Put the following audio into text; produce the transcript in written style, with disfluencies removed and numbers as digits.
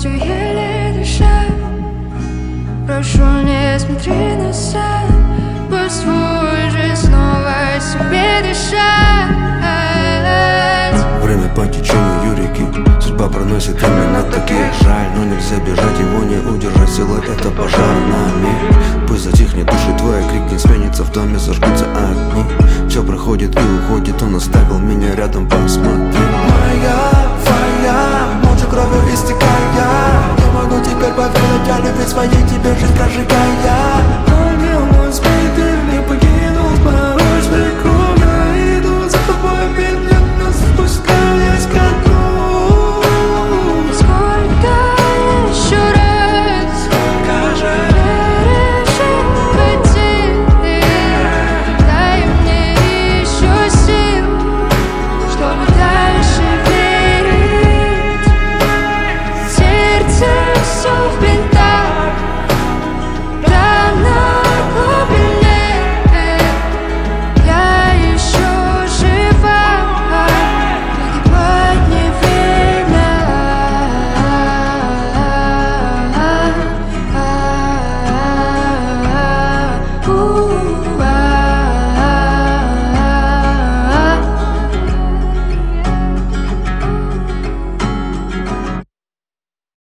все еле дышать. Прошу, не смотри назад, позволь же снова себе дышать. Время по течению реки, судьба проносит именно такие. Жаль, но нельзя бежать, его не удержать. Сила — это пожар на миг. Пусть затихнет души твой крик, не сменится в доме, зажгутся огни. Все проходит и уходит, он оставил меня рядом, посмотри. Моя, молча кровью истекая, я могу теперь поверить, я любви своей тебе жизнь прожигая.